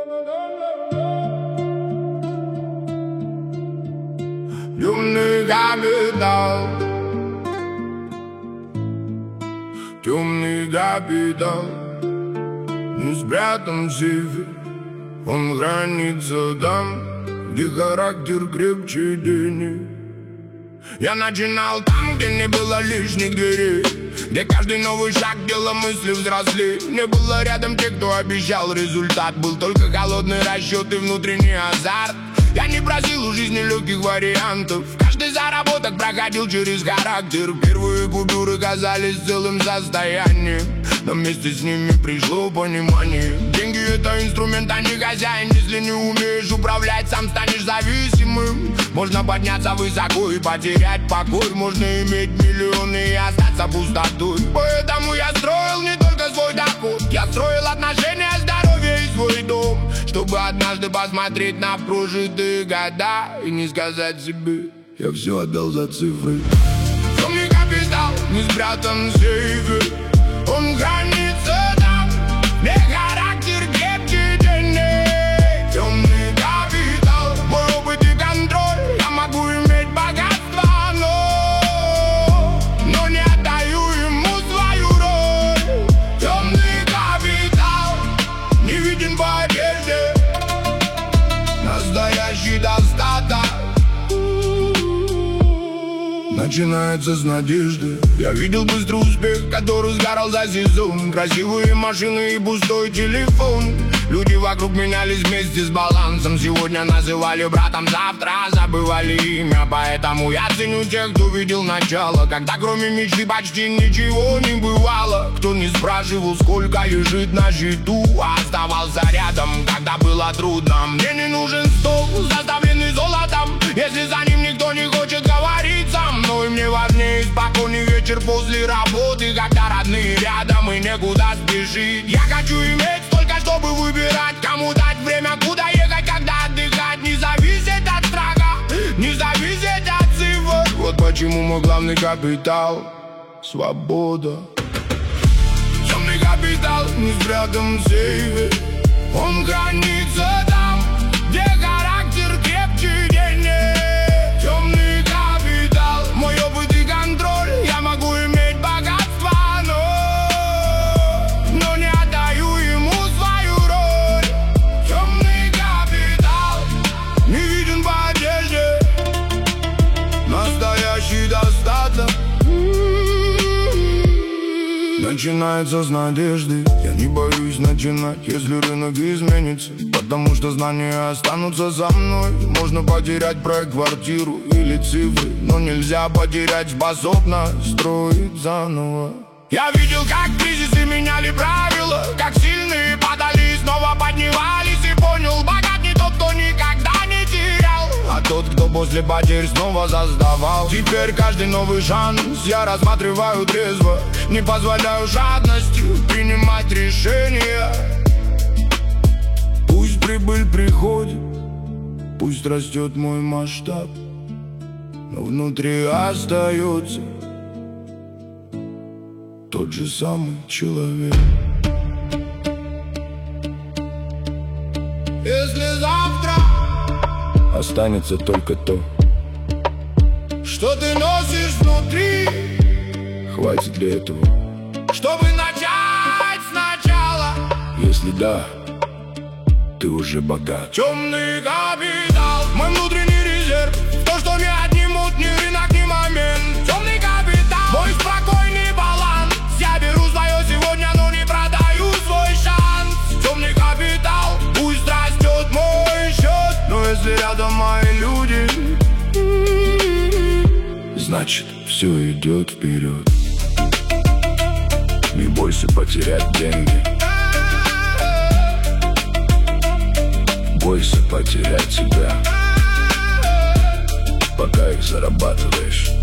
Темный капитал, темный капитал, не спрятан в сейфе. Он хранится там, где характер крепче денег. Я начинал там, где не было лишних дверей, где каждый новый шаг делал мысли взрослей. Не было рядом тех, кто обещал результат. Был только холодный расчет и внутренний азарт. Я не просил у жизни легких вариантов. Каждый заработок проходил через характер. Первые купюры казались целым состоянием, но вместе с ними пришло понимание. Деньги — это инструмент, а не хозяин. Если не умеешь управлять, сам станешь зависимым. Можно подняться высоко и потерять покой. Можно иметь миллионы и остаться пустотой. Поэтому я строил не только свой доход, я строил отношения, здоровье и свой дом, чтобы однажды посмотреть на прожитые года и не сказать себе: я все отдал за цифры. Темный капитал не спрятан в сейфе. Он хранится там, где характер крепче денег. Темный капитал, мой опыт и контроль. Я могу иметь богатство, но не отдаю ему свою роль. Темный капитал не виден по одежде. Настоящий достаток начинается с надежды. Я видел быстрый успех, который сгорал за сезон. Красивые машины и пустой телефон. Люди вокруг менялись вместе с балансом. Сегодня называли братом, завтра забывали имя. Поэтому я ценю тех, кто видел начало, когда кроме мечты почти ничего не бывало. Кто не спрашивал, сколько лежит на счету, а оставался рядом, когда было трудно. Мне не нужен стол, заставленный золотом, если за ним никто не хочет говорить со мной. Мне важнее спокойный вечер после работы, когда родные рядом и некуда спешить. Я хочу иметь столько, чтобы выбирать, кому дать время, куда ехать, когда отдыхать. Не зависеть от страха, не зависеть от цифр. Вот почему мой главный капитал — свобода. Темный капитал не спрятан в сейфе. Он хранится там, где характер крепче денег. Темный капитал, мой опыт и контроль. Я могу иметь богатство, но не отдаю ему свою роль. Темный капитал не виден по одежде. Настоящий достаток начинается с надежды. Я не боюсь начинать, если рынок изменится, потому что знания останутся за мной. Можно потерять проект, квартиру или цифры, но нельзя потерять способность строить заново. Я видел, как кризисы меняли правила, как сильные падали и снова поднимались. И понял, богат не тот, кто никогда не терял, а тот, кто после потерь снова создавал. Теперь каждый новый шанс я рассматриваю трезво. Не позволяю жадностью принимать решения. Пусть прибыль приходит, пусть растет мой масштаб, но внутри остается тот же самый человек. Если завтра останется только то, что ты носишь внутри, хватит ли этого, чтобы начать сначала? Если да, ты уже богат. Темный капитал, мой внутренний резерв, то, что не отнимут ни рынок, ни момент. Темный капитал, мой спокойный баланс. Я беру свое сегодня, но не продаю свой шанс. Темный капитал, пусть растет мой счет, но если рядом мои люди, значит все идет вперед. Не бойся потерять деньги, бойся потерять себя, пока их зарабатываешь.